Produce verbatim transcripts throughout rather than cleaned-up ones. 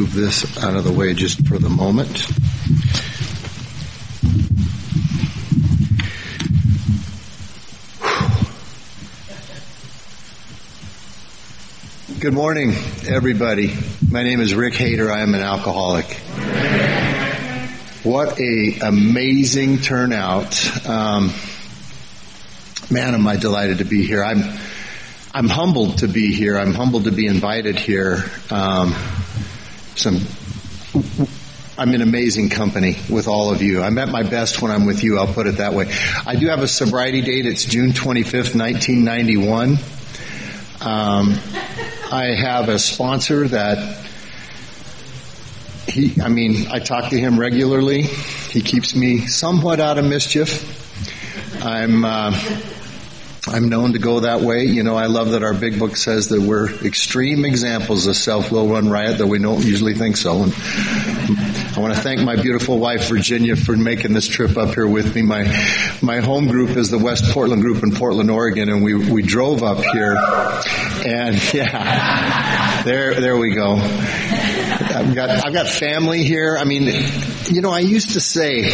move this out of the way just for the moment. Good morning, everybody. My name is Rick Hayter. I am an alcoholic. What a amazing turnout. Um, man, am I delighted to be here. I'm I'm humbled to be here. I'm humbled to be invited here. Um, some, I'm in amazing company with all of you. I'm at my best when I'm with you. I'll put it that way. I do have a sobriety date. It's June twenty-fifth, nineteen ninety-one. Um, I have a sponsor that he, I mean, I talk to him regularly. He keeps me somewhat out of mischief. I'm, uh, I'm known to go that way. You know, I love that our big book says that we're extreme examples of self-will run riot, though we don't usually think so. And I want to thank my beautiful wife, Virginia, for making this trip up here with me. My my home group is the West Portland group in Portland, Oregon, and we we drove up here. And yeah, there there we go. I've got I've got family here. I mean, you know, I used to say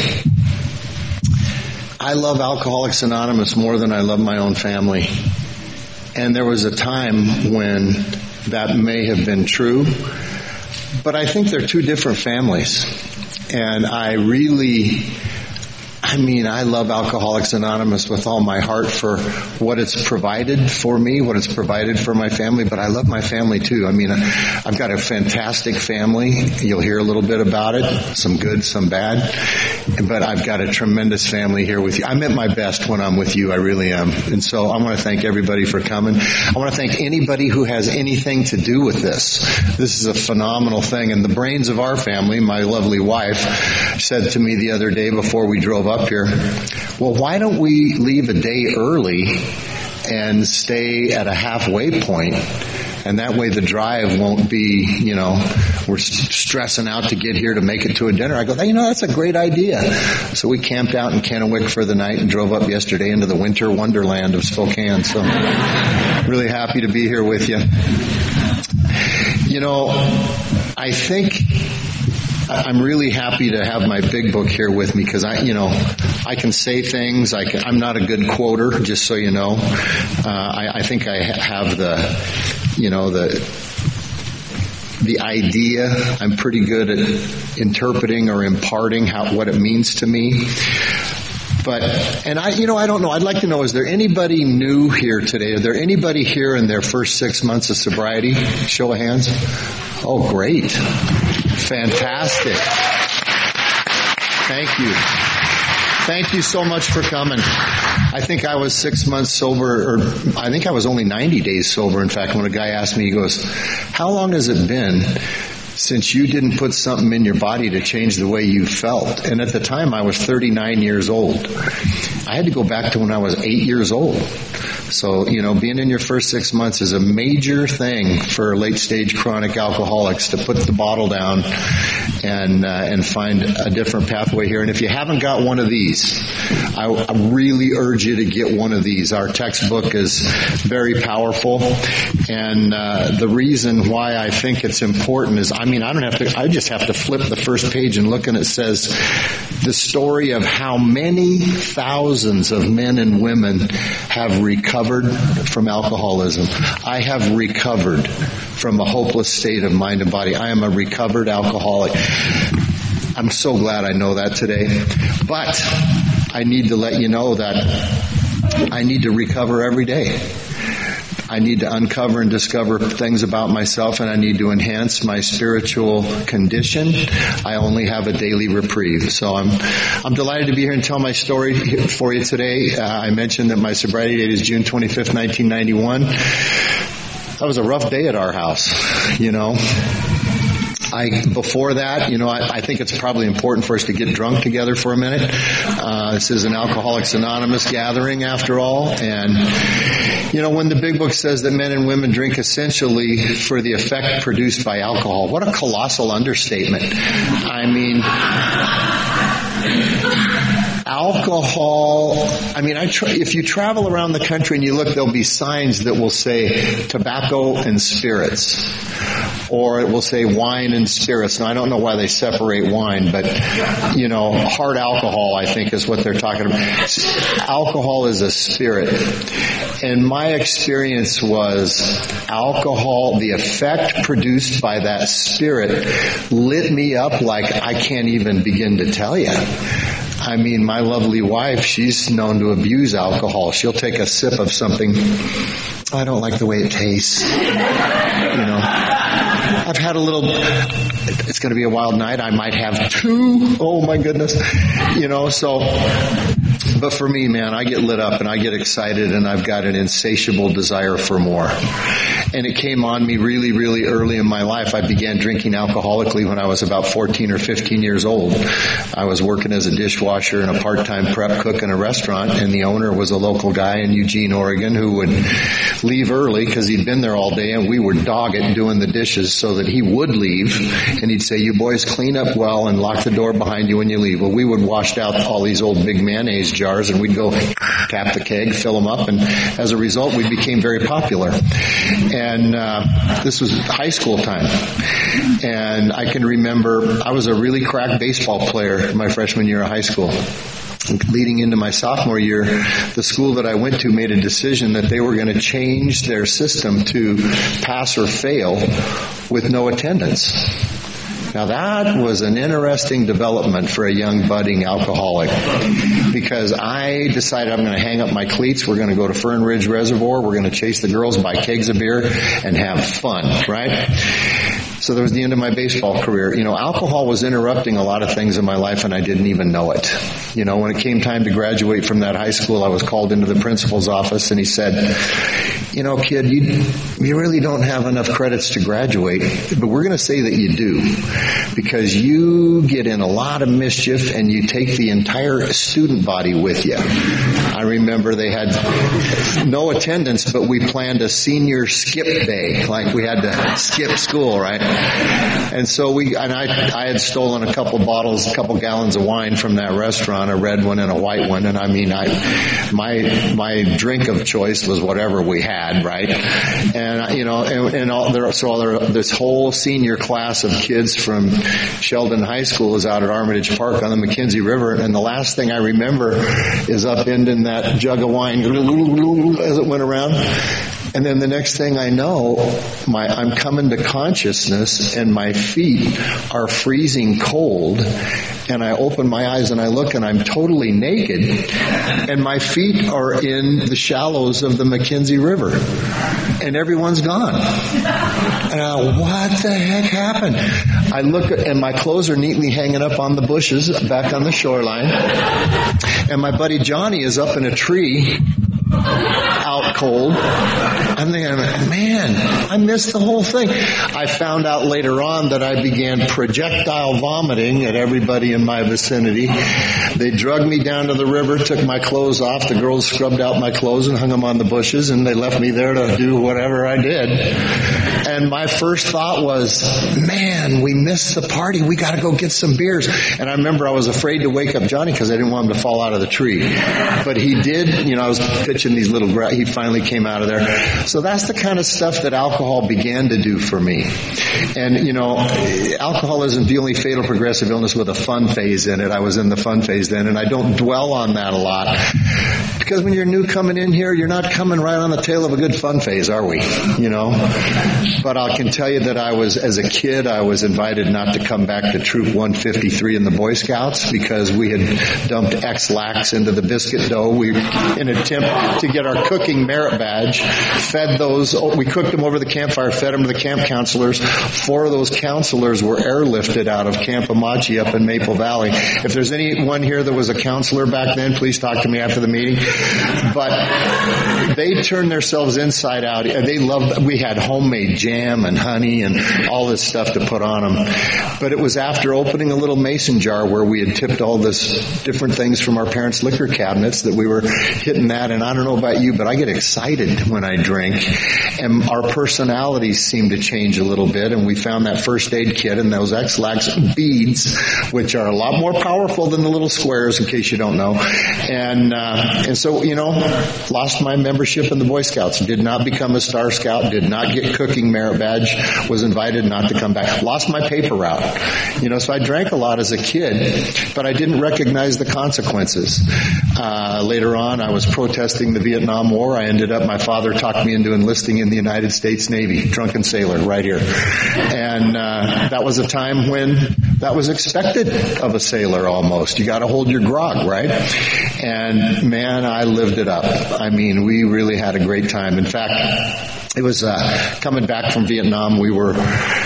I love Alcoholics Anonymous more than I love my own family. And there was a time when that may have been true. But I think they're two different families. And I really, I mean, I love Alcoholics Anonymous with all my heart for what it's provided for me, what it's provided for my family, but I love my family too. I mean, I've got a fantastic family. You'll hear a little bit about it, some good, some bad, but I've got a tremendous family here with you. I'm at my best when I'm with you. I really am. And so I want to thank everybody for coming. I want to thank anybody who has anything to do with this. This is a phenomenal thing. And the brains of our family, my lovely wife, said to me the other day before we drove up here, well, why don't we leave a day early and stay at a halfway point? And that way the drive won't be, you know, we're stressing out to get here to make it to a dinner. I go, you know, that's a great idea. So we camped out in Kennewick for the night and drove up yesterday into the winter wonderland of Spokane. So really happy to be here with you. You know, I think I'm really happy to have my big book here with me because I, you know, I can say things. I can, I'm not a good quoter, just so you know. Uh, I, I think I have the, you know, the the idea. I'm pretty good at interpreting or imparting how what it means to me. But, and I, you know, I don't know. I'd like to know, is there anybody new here today? Is there anybody here in their first six months of sobriety? Show of hands. Oh, great. Fantastic. Thank you. Thank you so much for coming. I think I was six months sober, or I think I was only ninety days sober. In fact, when a guy asked me, he goes, how long has it been since you didn't put something in your body to change the way you felt? And at the time, I was thirty-nine years old. I had to go back to when I was eight years old. So, you know, being in your first six months is a major thing for late-stage chronic alcoholics to put the bottle down and uh, and find a different pathway here. And if you haven't got one of these, I, I really urge you to get one of these. Our textbook is very powerful. And uh, the reason why I think it's important is, I mean, I don't have to, I just have to flip the first page and look, and it says the story of how many thousands of men and women have recovered from alcoholism. I have recovered from a hopeless state of mind and body. I am a recovered alcoholic. I'm so glad I know that today. But I need to let you know that I need to recover every day. I need to uncover and discover things about myself, and I need to enhance my spiritual condition. I only have a daily reprieve. So I'm I'm delighted to be here and tell my story for you today. Uh, I mentioned that my sobriety date is June twenty-fifth, nineteen ninety-one. That was a rough day at our house, you know. I, before that, you know, I, I think it's probably important for us to get drunk together for a minute. Uh, this is an Alcoholics Anonymous gathering, after all. And, you know, when the Big Book says that men and women drink essentially for the effect produced by alcohol, what a colossal understatement. I mean, alcohol, I mean, I try, if you travel around the country and you look, there'll be signs that will say tobacco and spirits. Or it will say wine and spirits. Now, I don't know why they separate wine, but, you know, hard alcohol, I think, is what they're talking about. Alcohol is a spirit. And my experience was alcohol, the effect produced by that spirit lit me up like I can't even begin to tell you. I mean, my lovely wife, she's known to abuse alcohol. She'll take a sip of something. I don't like the way it tastes. You know. I've had a little, it's going to be a wild night. I might have two. Oh, my goodness. You know, so, but for me, man, I get lit up and I get excited and I've got an insatiable desire for more. And it came on me really, really early in my life. I began drinking alcoholically when I was about fourteen or fifteen years old. I was working as a dishwasher and a part-time prep cook in a restaurant, and the owner was a local guy in Eugene, Oregon, who would leave early because he'd been there all day, and we would dog it doing the dishes so that he would leave, and he'd say, "You boys clean up well and lock the door behind you when you leave." Well, we would wash out all these old big mayonnaise jars, and we'd go tap the keg, fill them up, and as a result, we became very popular. And uh, this was high school time. And I can remember I was a really crack baseball player my freshman year of high school. Leading into my sophomore year, the school that I went to made a decision that they were going to change their system to pass or fail with no attendance. Now that was an interesting development for a young budding alcoholic, because I decided I'm going to hang up my cleats. We're going to go to Fern Ridge Reservoir. We're going to chase the girls, buy kegs of beer, and have fun, right? So that was the end of my baseball career. You know, alcohol was interrupting a lot of things in my life, and I didn't even know it. You know, when it came time to graduate from that high school, I was called into the principal's office, and he said, "You know, kid, you you really don't have enough credits to graduate, but we're going to say that you do, because you get in a lot of mischief and you take the entire student body with you." I remember they had no attendance, but we planned a senior skip day, like we had to skip school, right? And so we, and I, I had stolen a couple bottles, a couple gallons of wine from that restaurant, a red one and a white one. And I mean, I, my, my drink of choice was whatever we had, right? And, you know, and, and all there, so all there, this whole senior class of kids from Sheldon High School is out at Armitage Park on the McKenzie River. And the last thing I remember is upending that jug of wine as it went around. And then the next thing I know, my, I'm coming to consciousness and my feet are freezing cold, and I open my eyes and I look and I'm totally naked, and my feet are in the shallows of the McKenzie River, and everyone's gone. And I, what the heck happened? I look at, and my clothes are neatly hanging up on the bushes back on the shoreline, and my buddy Johnny is up in a tree out cold. I'm thinking, man, I missed the whole thing. I found out later on that I began projectile vomiting at everybody in my vicinity. They drugged me down to the river, took my clothes off. The girls scrubbed out my clothes and hung them on the bushes, and they left me there to do whatever I did. And my first thought was, man, we missed the party. We got to go get some beers. And I remember I was afraid to wake up Johnny because I didn't want him to fall out of the tree. But he did. You know, I was pitching these little, gra- he finally came out of there. So that's the kind of stuff that alcohol began to do for me. And, you know, alcohol isn't the only fatal progressive illness with a fun phase in it. I was in the fun phase then, and I don't dwell on that a lot. Because when you're new coming in here, you're not coming right on the tail of a good fun phase, are we? You know? But I can tell you that I was, as a kid, I was invited not to come back to Troop one fifty-three in the Boy Scouts because we had dumped X-Lax into the biscuit dough. We, in an attempt to get our cooking merit badge, fed those, we cooked them over the campfire, fed them to the camp counselors. Four of those counselors were airlifted out of Camp Amachi up in Maple Valley. If there's anyone here that was a counselor back then, please talk to me after the meeting. But they turned themselves inside out. They loved, we had homemade jam and honey and all this stuff to put on them. But it was after opening a little mason jar where we had tipped all this different things from our parents' liquor cabinets that we were hitting that. And I don't know about you, but I get excited when I drink. And our personalities seem to change a little bit. And we found that first aid kit and those X-Lax beads, which are a lot more powerful than the little squares, in case you don't know. And uh, and so, you know, lost my membership in the Boy Scouts. Did not become a Star Scout. Did not get cooking merit badge. Was invited not to come back. Lost my paper route. You know, so I drank a lot as a kid, but I didn't recognize the consequences. Uh, later on, I was protesting the Vietnam War. I ended up, my father talked me into enlisting in the United States Navy. Drunken sailor, right here. And uh, that was a time when that was expected of a sailor almost. You got to hold your grog, right? And man, I lived it up. I mean, we really had a great time. In fact, it was uh, coming back from Vietnam. We were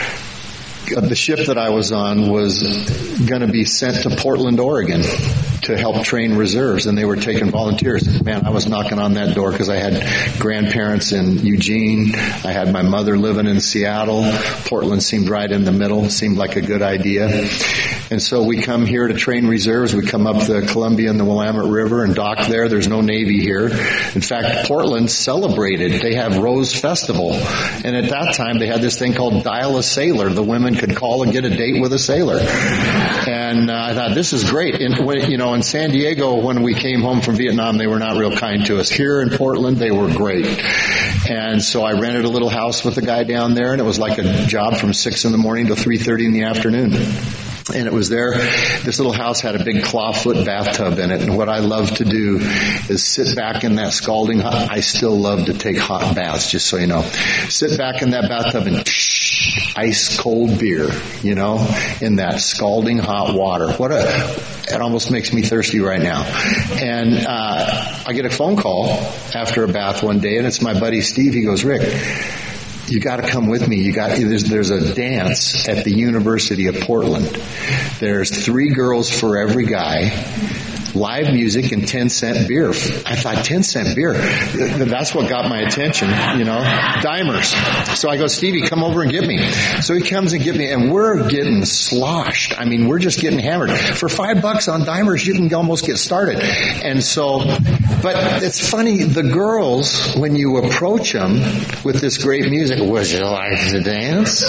the ship that I was on was going to be sent to Portland, Oregon, to help train reserves, and they were taking volunteers. Man, I was knocking on that door because I had grandparents in Eugene. I had my mother living in Seattle. Portland seemed right in the middle. Seemed like a good idea. And so we come here to train reserves. We come up the Columbia and the Willamette River and dock there. There's no Navy here. In fact, Portland celebrated. They have Rose Festival. And at that time, they had this thing called Dial a Sailor. The women could call and get a date with a sailor. And uh, I thought, this is great. And when, you know, in San Diego, when we came home from Vietnam, they were not real kind to us. Here in Portland, they were great. And so I rented a little house with the guy down there, and it was like a job from six in the morning to three thirty in the afternoon. And it was there, this little house had a big clawfoot bathtub in it. And what I love to do is sit back in that scalding hot, I still love to take hot baths, just so you know. Sit back in that bathtub and psh, ice cold beer, you know, in that scalding hot water. What a, it almost makes me thirsty right now. And uh, I get a phone call after a bath one day, and it's my buddy Steve. He goes, Rick, you got to come with me. You got there's there's a dance at the University of Portland. There's three girls for every guy, live music, and ten cent beer. I thought ten cent beer. That's what got my attention, you know, dimers. So I go, Stevie, come over and get me. So he comes and get me, and we're getting sloshed. I mean, we're just getting hammered. For five bucks on dimers, you can almost get started. And so, but it's funny, the girls, when you approach them with this great music, would you like to dance?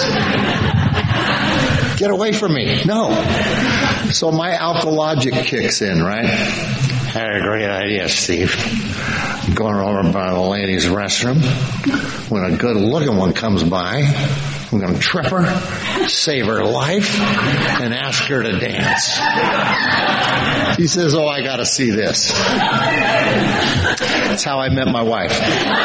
Get away from me. No. So my alkalogic kicks in, right? Had a great idea, Steve. I'm going over by the ladies' restroom. When a good-looking one comes by, I'm going to trip her, save her life, and ask her to dance. He says, oh, I got to see this. That's how I met my wife.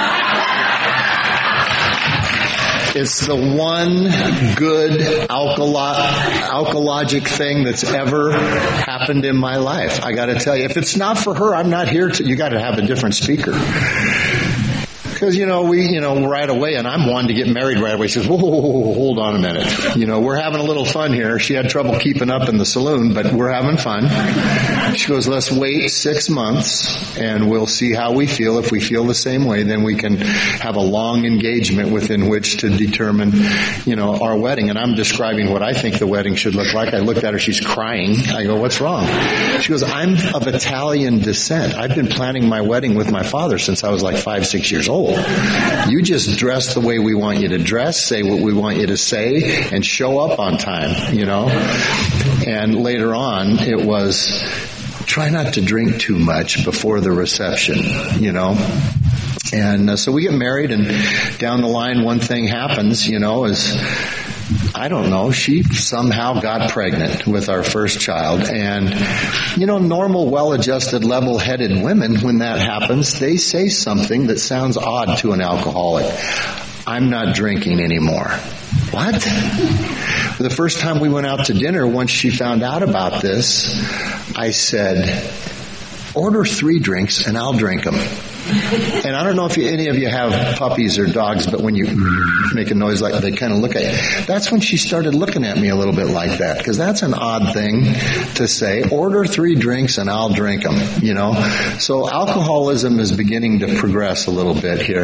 It's the one good alkalo- alkalogic thing that's ever happened in my life. I got to tell you, if it's not for her, I'm not here to. You got to have a different speaker. Because, you know, we, you know, right away, and I'm one to get married right away. She says, whoa, whoa, whoa, hold on a minute. You know, we're having a little fun here. She had trouble keeping up in the saloon, but we're having fun. She goes, let's wait six months, and we'll see how we feel. If we feel the same way, then we can have a long engagement within which to determine, you know, our wedding. And I'm describing what I think the wedding should look like. I looked at her. She's crying. I go, what's wrong? She goes, I'm of Italian descent. I've been planning my wedding with my father since I was like five, six years old. You just dress the way we want you to dress, say what we want you to say, and show up on time, you know. And later on, it was try not to drink too much before the reception, you know. And uh, so we get married, and down the line, one thing happens, you know, is I don't know, she somehow got pregnant with our first child. And, you know, normal, well-adjusted, level-headed women, when that happens, they say something that sounds odd to an alcoholic. I'm not drinking anymore. What? The first time we went out to dinner, once she found out about this, I said, order three drinks and I'll drink them. And I don't know if you, any of you have puppies or dogs, but when you make a noise like they kind of look at you. That's when she started looking at me a little bit like that, because that's an odd thing to say. Order three drinks and I'll drink them, you know. So alcoholism is beginning to progress a little bit here.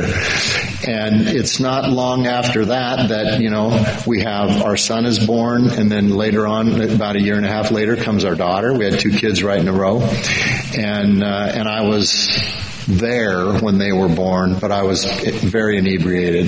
And it's not long after that that, you know, we have our son is born, and then later on, about a year and a half later, comes our daughter. We had two kids right in a row. And, uh, and I was there when they were born, but I was very inebriated.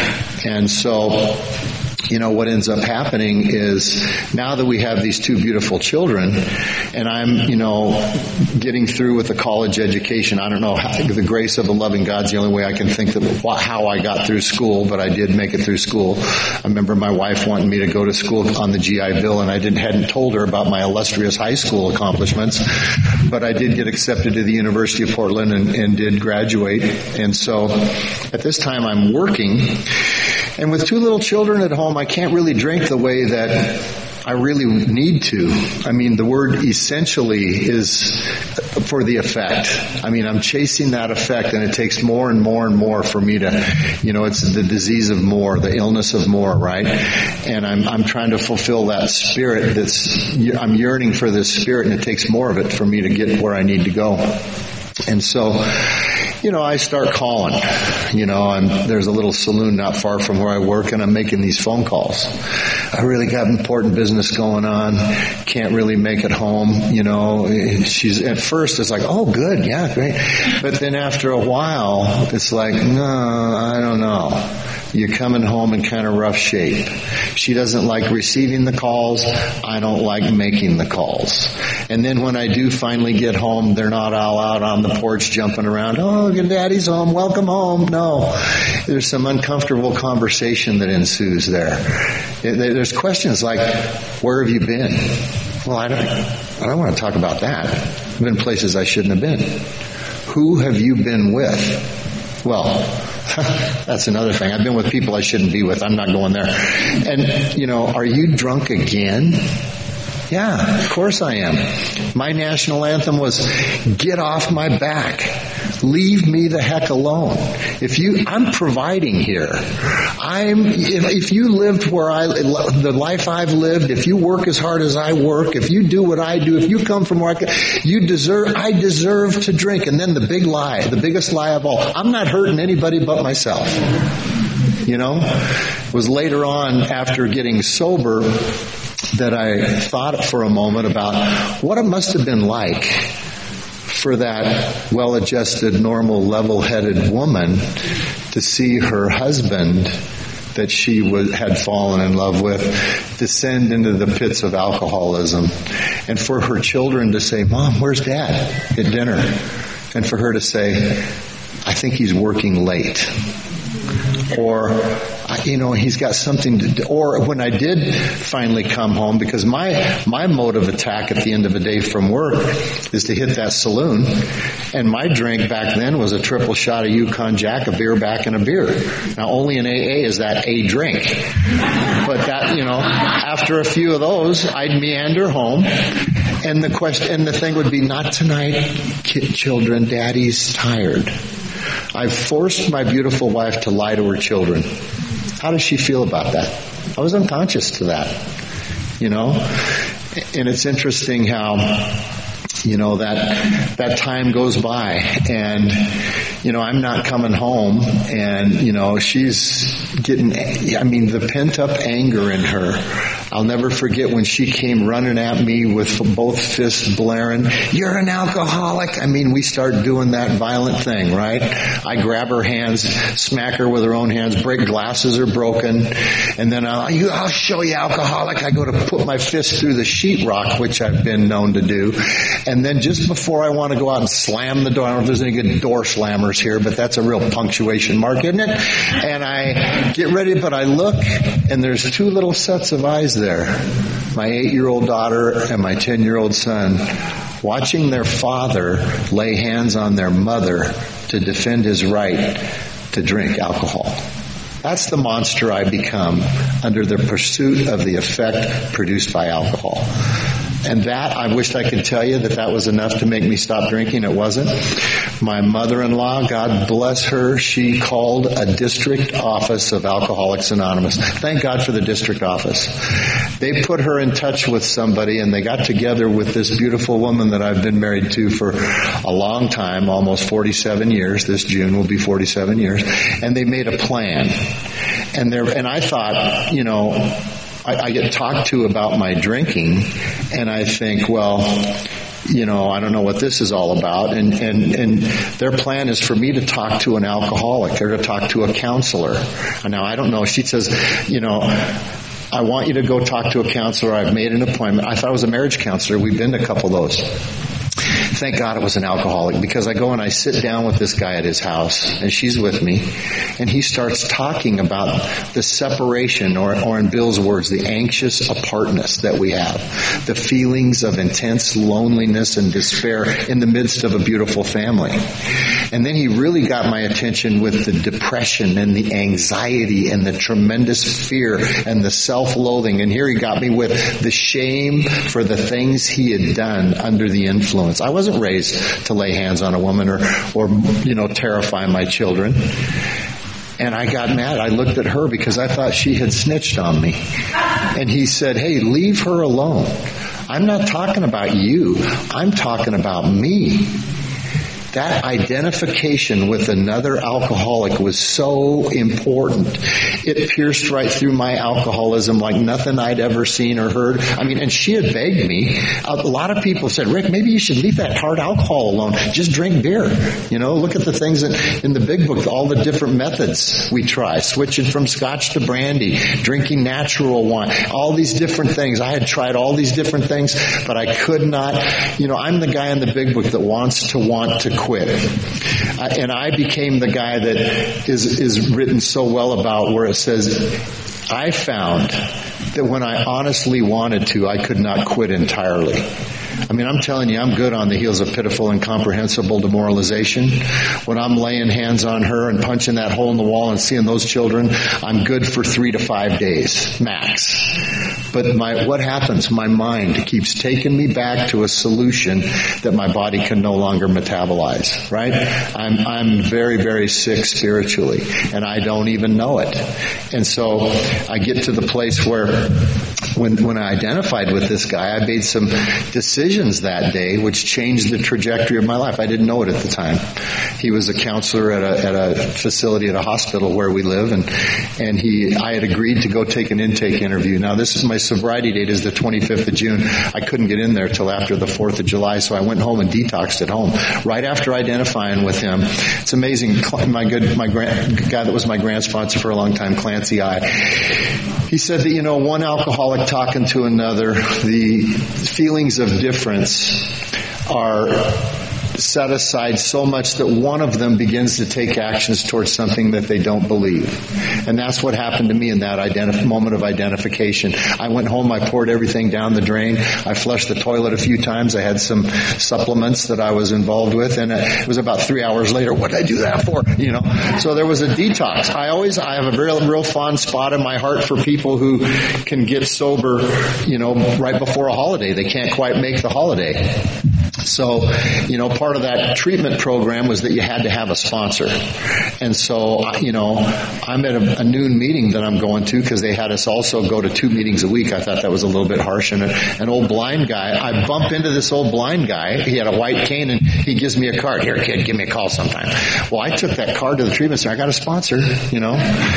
And so, you know, what ends up happening is now that we have these two beautiful children, and I'm, you know, getting through with a college education. I don't know how, the grace of a loving God's the only way I can think of how I got through school, but I did make it through school. I remember my wife wanting me to go to school on the G I Bill, and I didn't hadn't told her about my illustrious high school accomplishments, but I did get accepted to the University of Portland and, and did graduate. And so at this time I'm working, and with two little children at home, I can't really drink the way that I really need to. I mean, the word essentially is for the effect. I mean, I'm chasing that effect, and it takes more and more and more for me to, you know, it's the disease of more, the illness of more, right? And I'm I'm trying to fulfill that spirit that's, I'm yearning for this spirit, and it takes more of it for me to get where I need to go. And so, you know, I start calling. You know, I'm, there's a little saloon not far from where I work, and I'm making these phone calls. I really got important business going on. Can't really make it home. You know, she's at first it's like, oh, good, yeah, great. But then after a while, it's like, no, I don't know. You're coming home in kind of rough shape. She doesn't like receiving the calls. I don't like making the calls. And then when I do finally get home, they're not all out on the porch jumping around. Oh, your daddy's home. Welcome home. No. There's some uncomfortable conversation that ensues there. There's questions like, where have you been? Well, I don't, I don't want to talk about that. I've been places I shouldn't have been. Who have you been with? Well, that's another thing. I've been with people I shouldn't be with. I'm not going there. And, you know, are you drunk again? Yeah, of course I am. My national anthem was, get off my back. Leave me the heck alone. If you, I'm providing here. I'm, if, if you lived where I, the life I've lived, if you work as hard as I work, if you do what I do, if you come from where I, you deserve, I deserve to drink. And then the big lie, the biggest lie of all, I'm not hurting anybody but myself. You know, it was later on after getting sober that I thought for a moment about what it must have been like for that well-adjusted, normal, level-headed woman to see her husband that she was, had fallen in love with descend into the pits of alcoholism. And for her children to say, Mom, where's Dad at dinner? And for her to say, I think he's working late. Or, you know, he's got something to do. Or when I did finally come home, because my, my mode of attack at the end of the day from work is to hit that saloon. And my drink back then was a triple shot of Yukon Jack, a beer back, and a beer. Now, only in A A is that a drink. But that, you know, after a few of those, I'd meander home. And the question, and the thing would be, not tonight, kid, children, Daddy's tired. I've forced my beautiful wife to lie to her children. How does she feel about that? I was unconscious to that, you know? And it's interesting how, you know, that that time goes by, and, you know, I'm not coming home, and, you know, she's getting, I mean, the pent-up anger in her. I'll never forget when she came running at me with both fists blaring, you're an alcoholic. I mean, we start doing that violent thing, right? I grab her hands, smack her with her own hands, break glasses are broken, and then I'll, I'll show you, alcoholic. I go to put my fist through the sheetrock, which I've been known to do. And then just before I want to go out and slam the door, I don't know if there's any good door slammers here, but that's a real punctuation mark, isn't it? And I get ready, but I look, and there's two little sets of eyes there. My eight-year-old daughter and my ten-year-old son, watching their father lay hands on their mother to defend his right to drink alcohol. That's the monster I become under the pursuit of the effect produced by alcohol. And that, I wished I could tell you that that was enough to make me stop drinking. It wasn't. My mother-in-law, God bless her, she called a district office of Alcoholics Anonymous. Thank God for the district office. They put her in touch with somebody, and they got together with this beautiful woman that I've been married to for a long time, almost forty-seven years. This June will be forty-seven years. And they made a plan. And there, and I thought, you know, I, I get talked to about my drinking, and I think, well, you know, I don't know what this is all about. And, and, and their plan is for me to talk to an alcoholic. They're to talk to a counselor. Now, I don't know. She says, you know, I want you to go talk to a counselor. I've made an appointment. I thought it was a marriage counselor. We've been to a couple of those. Thank God it was an alcoholic, because I go and I sit down with this guy at his house, and she's with me, and he starts talking about the separation, or, or in Bill's words, the anxious apartness that we have, the feelings of intense loneliness and despair in the midst of a beautiful family. And then he really got my attention with the depression and the anxiety and the tremendous fear and the self-loathing. And here he got me with the shame for the things he had done under the influence. I wasn't raised to lay hands on a woman or, or, you know, terrify my children. And I got mad. I looked at her because I thought she had snitched on me. And he said, hey, leave her alone. I'm not talking about you. I'm talking about me. That identification with another alcoholic was so important. It pierced right through my alcoholism like nothing I'd ever seen or heard. I mean, and she had begged me. A lot of people said, Rick, maybe you should leave that hard alcohol alone. Just drink beer. You know, look at the things in, in the big book, all the different methods we try. Switching from scotch to brandy, drinking natural wine, all these different things. I had tried all these different things, but I could not. You know, I'm the guy in the big book that wants to want to quit. Uh, and I became the guy that is is written so well about, where it says, I found that when I honestly wanted to, I could not quit entirely. I mean, I'm telling you, I'm good on the heels of pitiful, incomprehensible demoralization. When I'm laying hands on her and punching that hole in the wall and seeing those children, I'm good for three to five days, max. But my, what happens? My mind keeps taking me back to a solution that my body can no longer metabolize, right? I'm, I'm very, very sick spiritually, and I don't even know it. And so I get to the place where when, when I identified with this guy, I made some decisions that day which changed the trajectory of my life. I didn't know it at the time. He was a counselor at a, at a facility at a hospital where we live, and, and he, I had agreed to go take an intake interview. Now, this is my sobriety date is the twenty-fifth of June. I couldn't get in there till after the fourth of July, so I went home and detoxed at home. Right after identifying with him, it's amazing. My good, my grand, guy that was my grant sponsor for a long time, Clancy I, he said that, you know, one alcoholic talking to another, the feelings of difference are set aside so much that one of them begins to take actions towards something that they don't believe. And that's what happened to me in that identif- moment of identification. I went home, I poured everything down the drain, I flushed the toilet a few times, I had some supplements that I was involved with, and it was about three hours later, what did I do that for? You know, so there was a detox. I always, I have a real, real fond spot in my heart for people who can get sober, you know, right before a holiday. They can't quite make the holiday. So, you know, part of that treatment program was that you had to have a sponsor. And so, you know, I'm at a, a noon meeting that I'm going to because they had us also go to two meetings a week. I thought that was a little bit harsh. And a, an old blind guy, I bump into this old blind guy. He had a white cane and he gives me a card. Here, kid, give me a call sometime. Well, I took that card to the treatment center. I got a sponsor, you know.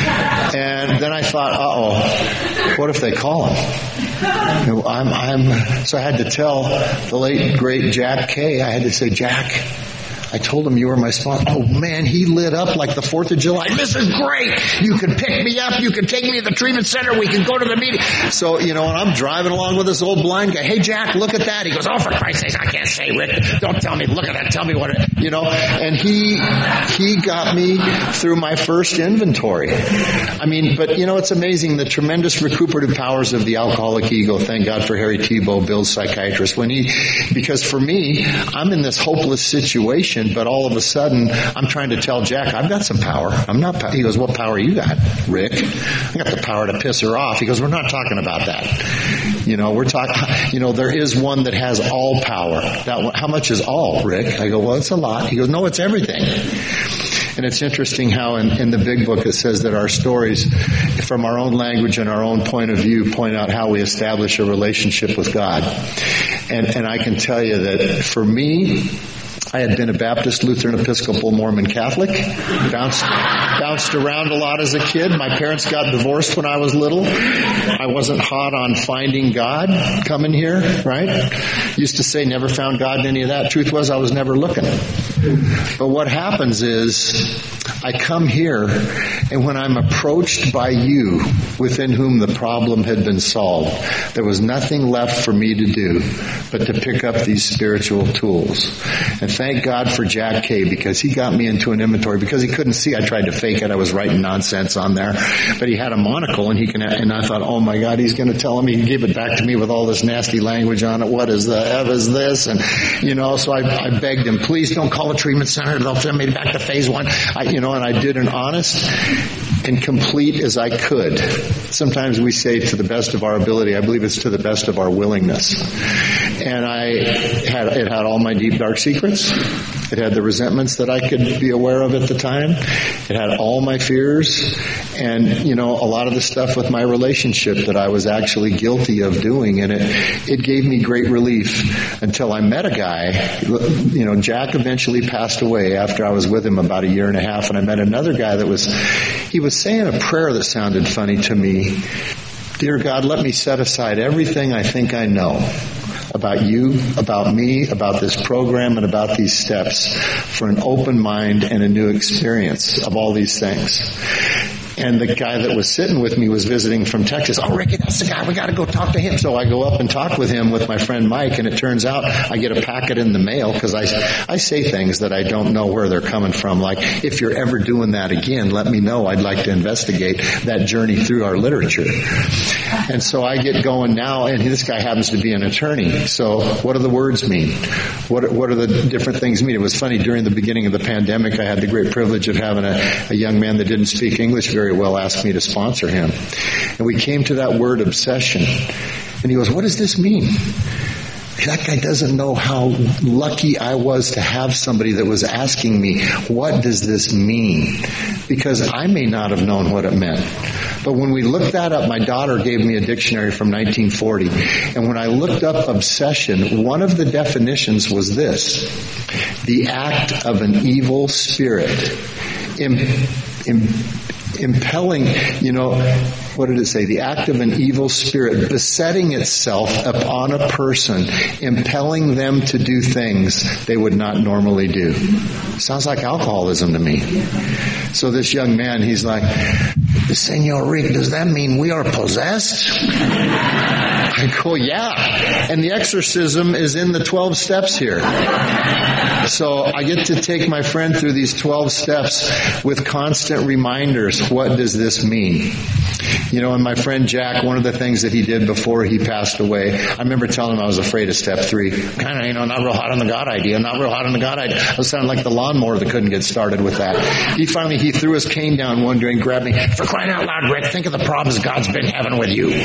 And then I thought, uh-oh, what if they call him? I'm, I'm, so I had to tell the late, great Jack Kay, I had to say, Jack, I told him you were my sponsor. Oh, man, he lit up like the fourth of July. This is great. You can pick me up. You can take me to the treatment center. We can go to the meeting. So, you know, and I'm driving along with this old blind guy. Hey, Jack, look at that. He goes, oh, for Christ's sake, I can't say, Rick. Don't tell me. Look at that. Tell me what it, you know. And he, he got me through my first inventory. I mean, but, you know, it's amazing the tremendous recuperative powers of the alcoholic ego. Thank God for Harry Tiebout, Bill's psychiatrist. When he, because for me, I'm in this hopeless situation. situation, but all of a sudden, I'm trying to tell Jack, I've got some power. I'm not, pow-. He goes, what power you got, Rick? I got the power to piss her off. He goes, we're not talking about that. You know, we're talking, you know, there is one that has all power. Now, how much is all, Rick? I go, well, it's a lot. He goes, no, it's everything. And it's interesting how in, in the big book it says that our stories, from our own language and our own point of view, point out how we establish a relationship with God. And, and I can tell you that for me, I had been a Baptist, Lutheran, Episcopal, Mormon, Catholic. Bounced, bounced around a lot as a kid. My parents got divorced when I was little. I wasn't hot on finding God coming here, right? Used to say never found God in any of that. Truth was I was never looking. But what happens is I come here, and when I'm approached by you, within whom the problem had been solved, there was nothing left for me to do but to pick up these spiritual tools. And thank God for Jack Kay, because he got me into an inventory. Because he couldn't see, I tried to fake it. I was writing nonsense on there. But he had a monocle, and he can. And I thought, oh my God, he's going to tell him. He can give it back to me with all this nasty language on it. What is the F is this? And, you know, so I, I begged him, please don't call the treatment center. They'll send me back to phase one. I, you know, and I did an honest and complete as I could. Sometimes we say to the best of our ability. I believe it's to the best of our willingness. And I had, it had all my deep, dark secrets. It had the resentments that I could be aware of at the time. It had all my fears. And, you know, a lot of the stuff with my relationship that I was actually guilty of doing. And it, it gave me great relief until I met a guy. You know, Jack eventually passed away after I was with him about a year and a half. And I met another guy that was, he was saying a prayer that sounded funny to me. Dear God, let me set aside everything I think I know about you, about me, about this program, and about these steps for an open mind and a new experience of all these things. And the guy that was sitting with me was visiting from Texas. Oh, Ricky, that's the guy. We got to go talk to him. So I go up and talk with him with my friend Mike, and it turns out I get a packet in the mail because I, I say things that I don't know where they're coming from. Like, if you're ever doing that again, let me know. I'd like to investigate that journey through our literature. And so I get going now, and this guy happens to be an attorney. So what do the words mean? What, what do the different things mean? It was funny, during the beginning of the pandemic, I had the great privilege of having a, a young man that didn't speak English very well asked me to sponsor him. And we came to that word obsession. And he goes, what does this mean? That guy doesn't know how lucky I was to have somebody that was asking me, what does this mean? Because I may not have known what it meant. But when we looked that up, my daughter gave me a dictionary from nineteen forty. And when I looked up obsession, one of the definitions was this: the act of an evil spirit. Im, im, impelling, you know, what did it say? The act of an evil spirit besetting itself upon a person, impelling them to do things they would not normally do. Sounds like alcoholism to me. So this young man, he's like, Senor Rick, does that mean we are possessed? I go, yeah. And the exorcism is in the twelve steps here. So I get to take my friend through these twelve steps with constant reminders. What does this mean? You know, and my friend Jack, one of the things that he did before he passed away, I remember telling him I was afraid of step three. Kind of, you know, not real hot on the God idea, not real hot on the God idea. I was sounding like the lawnmower that couldn't get started with that. He finally, he threw his cane down one day and grabbed me. For crying out loud, Rick, think of the problems God's been having with you.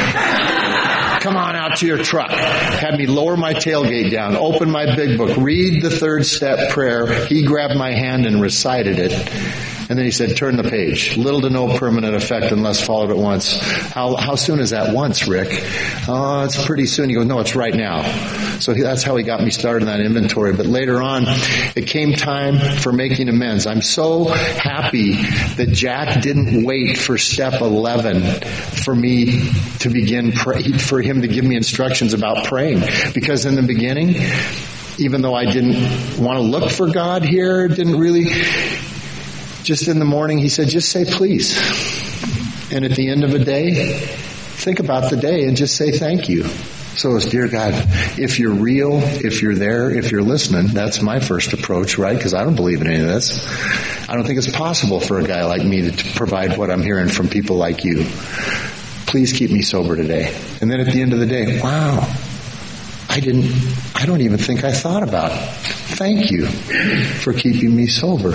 Come on out to your truck. Had me lower my tailgate down, open my big book, read the third step prayer. He grabbed my hand and recited it. And then he said, turn the page. Little to no permanent effect unless followed at once. How how soon is that once, Rick? Oh, it's pretty soon. He goes, no, it's right now. So he, that's how he got me started in that inventory. But later on, it came time for making amends. I'm so happy that Jack didn't wait for step eleven for me to begin, pray, for him to give me instructions about praying. Because in the beginning, even though I didn't want to look for God here, didn't really... Just in the morning, he said, just say please. And at the end of a day, think about the day and just say thank you. So it's, dear God, if you're real, if you're there, if you're listening, that's my first approach, right? Because I don't believe in any of this. I don't think it's possible for a guy like me to provide what I'm hearing from people like you. Please keep me sober today. And then at the end of the day, wow, I didn't, I don't even think I thought about it. Thank you for keeping me sober.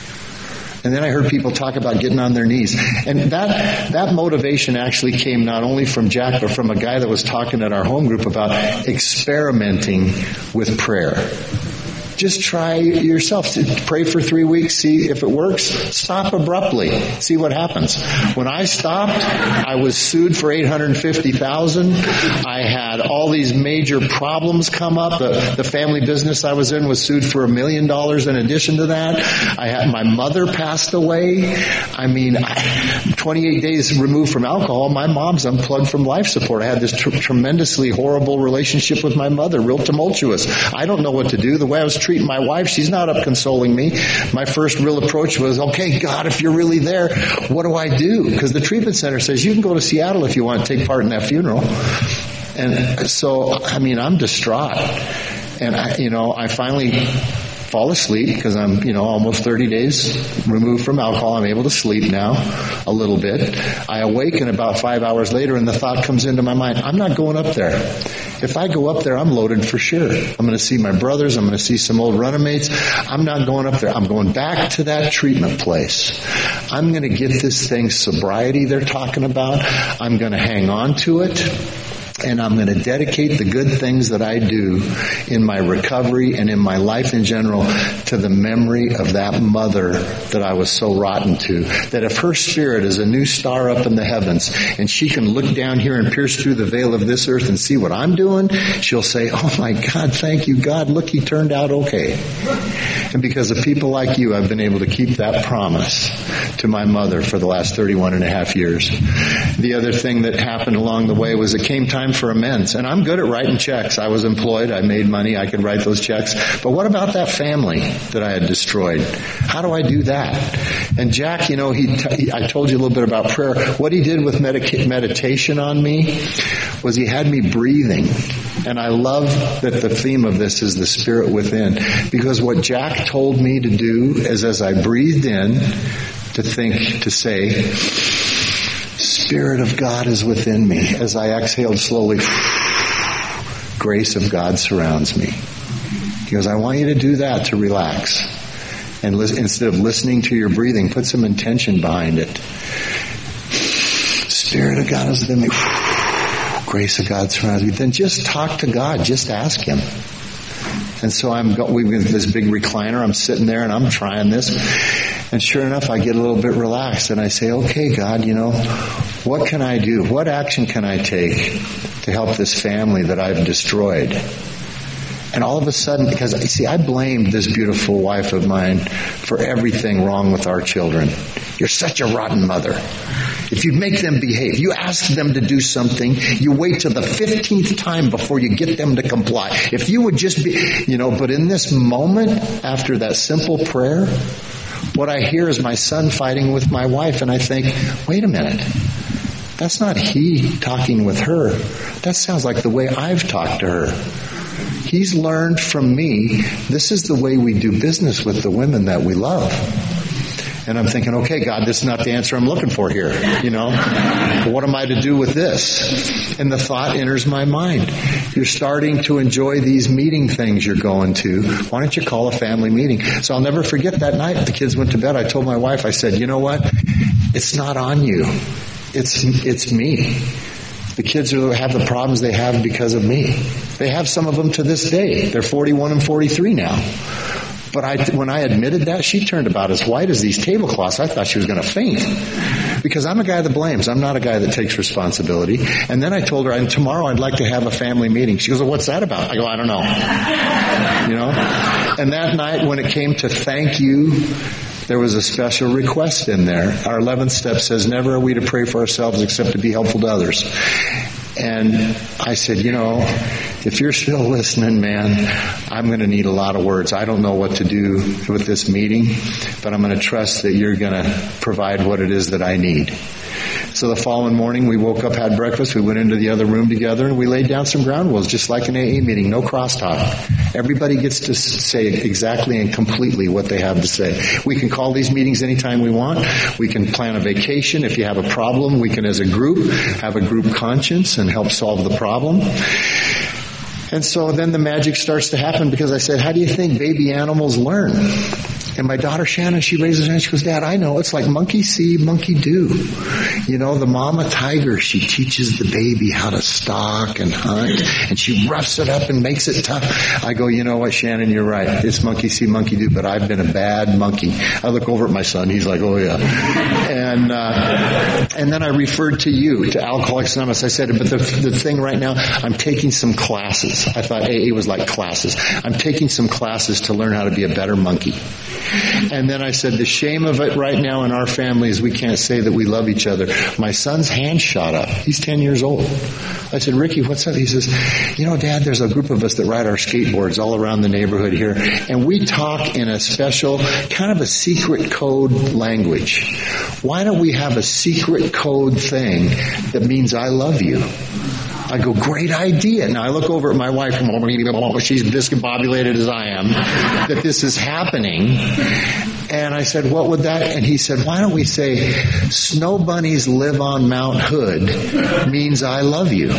And then I heard people talk about getting on their knees. And that that motivation actually came not only from Jack, but from a guy that was talking at our home group about experimenting with prayer. Just try yourself. Pray for three weeks, see if it works. Stop abruptly. See what happens. When I stopped, I was sued for eight hundred fifty thousand dollars. I had all these major problems come up. The, the family business I was in was sued for a million dollars in addition to that. I had my mother passed away. I mean, I, twenty-eight days removed from alcohol, my mom's unplugged from life support. I had this tr- tremendously horrible relationship with my mother, real tumultuous. I don't know what to do. The way I was treating my wife, she's not up consoling me. My first real approach was, okay, God, if you're really there, what do I do? Because the treatment center says you can go to Seattle if you want to take part in that funeral. And so, I mean, I'm distraught. And, I, you know, I finally fall asleep because I'm, you know, almost thirty days removed from alcohol. I'm able to sleep now a little bit. I awaken about five hours later and the thought comes into my mind, I'm not going up there. If I go up there, I'm loaded for sure. I'm going to see my brothers. I'm going to see some old runamates. I'm not going up there. I'm going back to that treatment place. I'm going to get this thing sobriety they're talking about. I'm going to hang on to it. And I'm going to dedicate the good things that I do in my recovery and in my life in general to the memory of that mother that I was so rotten to. That if her spirit is a new star up in the heavens and she can look down here and pierce through the veil of this earth and see what I'm doing, she'll say, oh my God, thank you, God, look, he turned out okay. And because of people like you, I've been able to keep that promise to my mother for the last thirty-one and a half years. The other thing that happened along the way was it came time for amends. And I'm good at writing checks. I was employed. I made money. I could write those checks. But what about that family that I had destroyed? How do I do that? And Jack, you know, he, t- he I told you a little bit about prayer. What he did with medica- meditation on me was he had me breathing. And I love that the theme of this is the spirit within. Because what Jack told me to do is as I breathed in, to think, to say, Spirit of God is within me. As I exhaled slowly, grace of God surrounds me. He goes, I want you to do that to relax. And li- instead of listening to your breathing, put some intention behind it. Spirit of God is within me. Grace of God surrounds me. Then just talk to God. Just ask Him. And so I'm go- we have this big recliner. I'm sitting there and I'm trying this. And sure enough, I get a little bit relaxed and I say, okay, God, you know, what can I do? What action can I take to help this family that I've destroyed? And all of a sudden, because, see, I blamed this beautiful wife of mine for everything wrong with our children. You're such a rotten mother. If you make them behave, you ask them to do something, you wait till the fifteenth time before you get them to comply. If you would just be, you know, but in this moment, after that simple prayer, what I hear is my son fighting with my wife, and I think, wait a minute. That's not he talking with her. That sounds like the way I've talked to her. He's learned from me, this is the way we do business with the women that we love. And I'm thinking, okay, God, this is not the answer I'm looking for here. You know, what am I to do with this? And the thought enters my mind. You're starting to enjoy these meeting things you're going to. Why don't you call a family meeting? So I'll never forget that night the kids went to bed. I told my wife, I said, you know what? It's not on you. It's, it's me. The kids are, have the problems they have because of me. They have some of them to this day. They're forty-one and forty-three now. But I, when I admitted that, she turned about as white as these tablecloths. I thought she was going to faint. Because I'm a guy that blames. I'm not a guy that takes responsibility. And then I told her, and tomorrow I'd like to have a family meeting. She goes, well, what's that about? I go, I don't know. You know? And that night when it came to thank you, there was a special request in there. Our eleventh step says, never are we to pray for ourselves except to be helpful to others. And I said, you know, if you're still listening, man, I'm going to need a lot of words. I don't know what to do with this meeting, but I'm going to trust that you're going to provide what it is that I need. So the following morning, we woke up, had breakfast, we went into the other room together, and we laid down some ground rules, just like an A A meeting, no crosstalk. Everybody gets to say exactly and completely what they have to say. We can call these meetings anytime we want. We can plan a vacation. If you have a problem, we can, as a group, have a group conscience and help solve the problem. And so then the magic starts to happen because I said, how do you think baby animals learn? And my daughter Shannon, she raises her hand, she goes, Dad, I know. It's like monkey see, monkey do. You know, the mama tiger, she teaches the baby how to stalk and hunt, and she roughs it up and makes it tough. I go, you know what, Shannon, you're right. It's monkey see, monkey do, but I've been a bad monkey. I look over at my son. He's like, oh, yeah. And uh, and then I referred to you, to Alcoholics Anonymous. I said, but the, the thing right now, I'm taking some classes. I thought A A was like classes. I'm taking some classes to learn how to be a better monkey. And then I said, the shame of it right now in our family is we can't say that we love each other. My son's hand shot up. He's ten years old. I said, Ricky, what's up? He says, you know, Dad, there's a group of us that ride our skateboards all around the neighborhood here, and we talk in a special, kind of a secret code language. Why don't we have a secret code thing that means I love you? I go, great idea. Now I look over at my wife, she's discombobulated as I am, that this is happening. And I said, what would that? And he said, why don't we say, snow bunnies live on Mount Hood means I love you.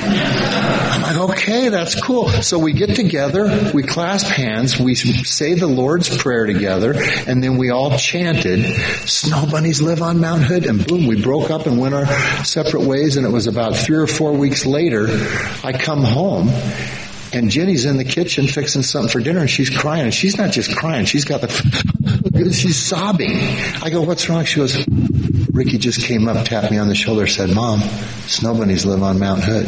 I'm like, okay, that's cool. So we get together, we clasp hands, we say the Lord's Prayer together, and then we all chanted, snow bunnies live on Mount Hood, and boom, we broke up and went our separate ways. And it was about three or four weeks later, I come home, and Jenny's in the kitchen fixing something for dinner, and she's crying. And she's not just crying. She's got the, she's sobbing. I go, what's wrong? She goes, Ricky just came up, tapped me on the shoulder, said, Mom, snow bunnies live on Mount Hood.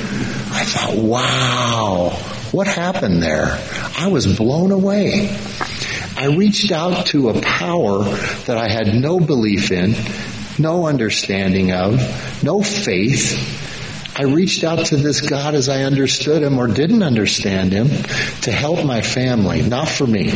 I thought, wow, what happened there? I was blown away. I reached out to a power that I had no belief in, no understanding of, no faith. I reached out to this God as I understood him or didn't understand him to help my family, not for me.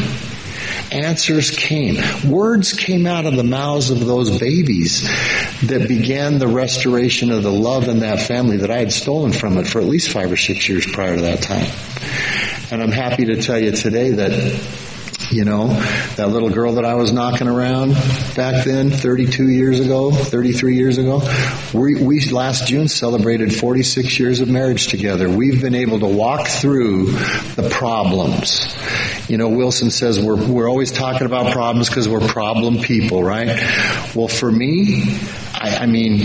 Answers came. Words came out of the mouths of those babies that began the restoration of the love in that family that I had stolen from it for at least five or six years prior to that time. And I'm happy to tell you today that, you know, that little girl that I was knocking around back then, thirty-two years ago, thirty-three years ago, we, we last June celebrated forty-six years of marriage together. We've been able to walk through the problems. You know, Wilson says we're we're always talking about problems because we're problem people, right? Well, for me, I, I mean,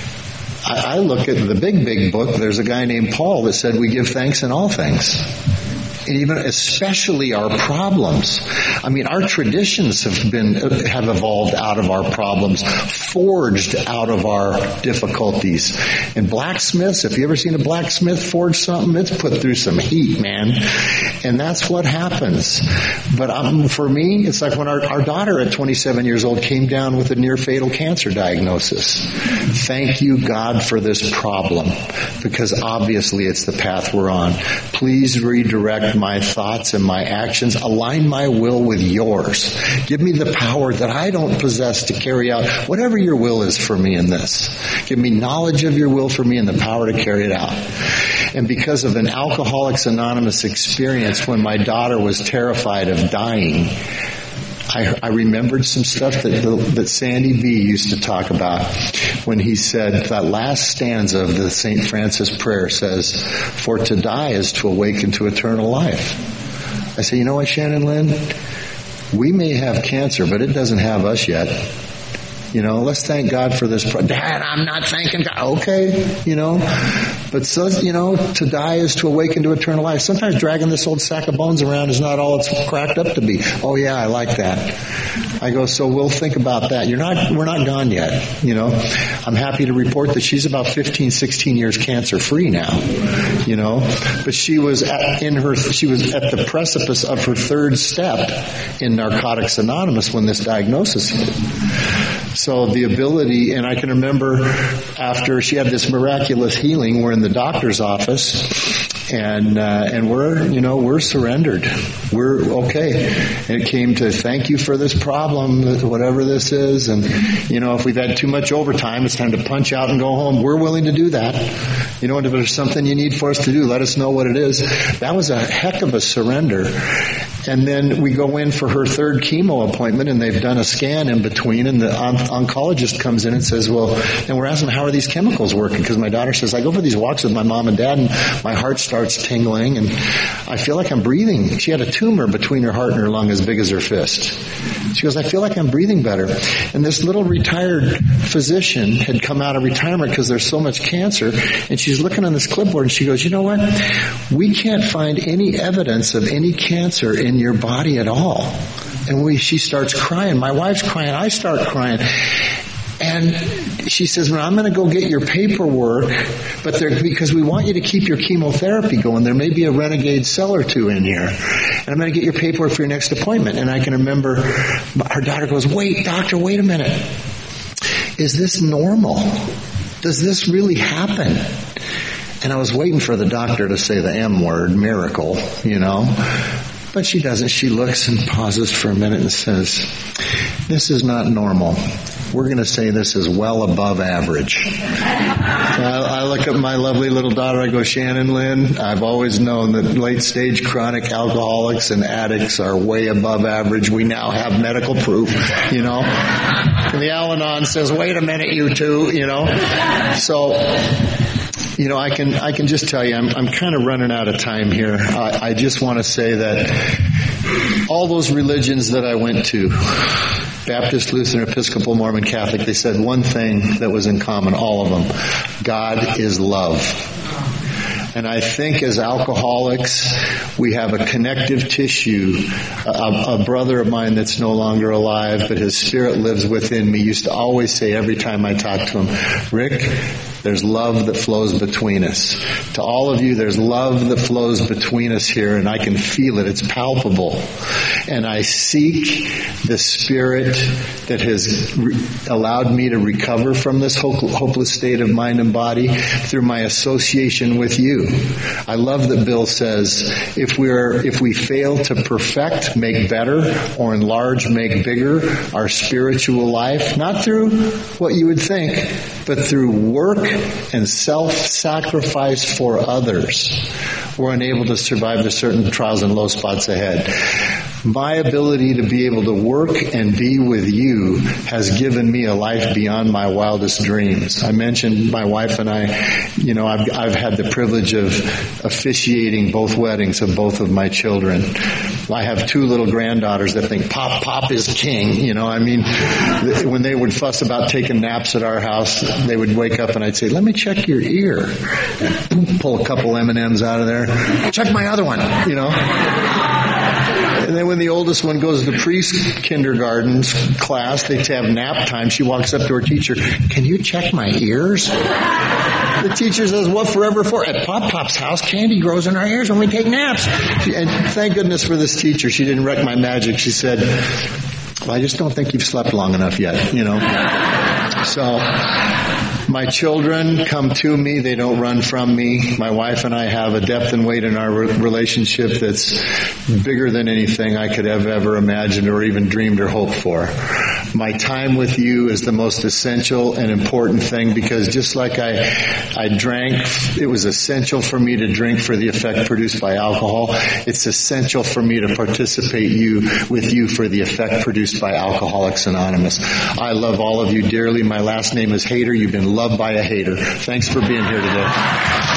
I, I look at the big, big book. There's a guy named Paul that said we give thanks in all things. And even especially our problems. I mean, our traditions have been have evolved out of our problems, forged out of our difficulties. And blacksmiths, if you ever seen a blacksmith forge something, it's put through some heat, man. And that's what happens. But um, for me, it's like when our, our daughter at twenty-seven years old came down with a near fatal cancer diagnosis. Thank you, God, for this problem, because obviously it's the path we're on. Please redirect my thoughts and my actions. Align my will with yours. Give me the power that I don't possess to carry out whatever your will is for me in this. Give me knowledge of your will for me and the power to carry it out. And because of an Alcoholics Anonymous experience when my daughter was terrified of dying, I, I remembered some stuff that that Sandy B used to talk about when he said that last stanza of the Saint Francis prayer says, "For to die is to awaken to eternal life." I say, you know what, Shannon Lynn? We may have cancer, but it doesn't have us yet. You know, let's thank God for this. Pro- Dad, I'm not thanking God. Okay, you know. But, so, you know, to die is to awaken to eternal life. Sometimes dragging this old sack of bones around is not all it's cracked up to be. Oh, yeah, I like that. I go, so we'll think about that. You're not, we're not gone yet, you know. I'm happy to report that she's about fifteen, sixteen years cancer-free now, you know. But she was at, in her, she was at the precipice of her third step in Narcotics Anonymous when this diagnosis hit. So the ability, and I can remember after she had this miraculous healing, we're in the doctor's office, and uh, and we're, you know, we're surrendered. We're okay. And it came to thank you for this problem, whatever this is, and, you know, if we've had too much overtime, it's time to punch out and go home. We're willing to do that. You know, and if there's something you need for us to do, let us know what it is. That was a heck of a surrender. And then we go in for her third chemo appointment, and they've done a scan in between, and the on- oncologist comes in and says, well, and we're asking, how are these chemicals working? Because my daughter says, I go for these walks with my mom and dad, and my heart starts tingling, and I feel like I'm breathing. She had a tumor between her heart and her lung as big as her fist. She goes, I feel like I'm breathing better. And this little retired physician had come out of retirement because there's so much cancer, and she's looking on this clipboard, and she goes, you know what? We can't find any evidence of any cancer in your body at all. And we, she starts crying. My wife's crying. I start crying. And she says, well, I'm going to go get your paperwork, but there, because we want you to keep your chemotherapy going, there may be a renegade cell or two in here. And I'm going to get your paperwork for your next appointment. And I can remember her daughter goes, wait, doctor, wait a minute. Is this normal? Does this really happen? And I was waiting for the doctor to say the M word, miracle, you know. But she doesn't. She looks and pauses for a minute and says, this is not normal. We're going to say this is well above average. So I, I look at my lovely little daughter. I go, Shannon Lynn, I've always known that late-stage chronic alcoholics and addicts are way above average. We now have medical proof, you know. And the Al-Anon says, wait a minute, you two, you know. So, you know, I can I can just tell you, I'm I'm kind of running out of time here. I, I just want to say that all those religions that I went to, Baptist, Lutheran, Episcopal, Mormon, Catholic, they said one thing that was in common, all of them. God is love. And I think as alcoholics, we have a connective tissue. A, a brother of mine that's no longer alive, but his spirit lives within me, used to always say every time I talked to him, Rick, there's love that flows between us. To all of you, there's love that flows between us here, and I can feel it. It's palpable. And I seek the spirit that has re- allowed me to recover from this ho- hopeless state of mind and body through my association with you. I love that Bill says, if we're, if we fail to perfect, make better, or enlarge, make bigger our spiritual life, not through what you would think, but through work and self-sacrifice for others, we're unable to survive the certain trials and low spots ahead. My ability to be able to work and be with you has given me a life beyond my wildest dreams. I mentioned my wife and I, you know, I've, I've had the privilege of officiating both weddings of both of my children. I have two little granddaughters that think Pop, Pop is king. You know, I mean, when they would fuss about taking naps at our house, they would wake up and I'd say, let me check your ear. And pull a couple M and M's out of there. Check my other one, you know. And then when the oldest one goes to pre-kindergarten class, they have nap time. She walks up to her teacher, can you check my ears? The teacher says, what forever for? At Pop Pop's house, candy grows in our ears when we take naps. And thank goodness for this teacher. She didn't wreck my magic. She said, well, I just don't think you've slept long enough yet, you know. So my children come to me. They don't run from me. My wife and I have a depth and weight in our relationship that's bigger than anything I could have ever imagined or even dreamed or hoped for. My time with you is the most essential and important thing, because just like I, I drank, it was essential for me to drink for the effect produced by alcohol. It's essential for me to participate you with you for the effect produced by Alcoholics Anonymous. I love all of you dearly. My last name is Hater. You've been loved by a hater. Thanks for being here today.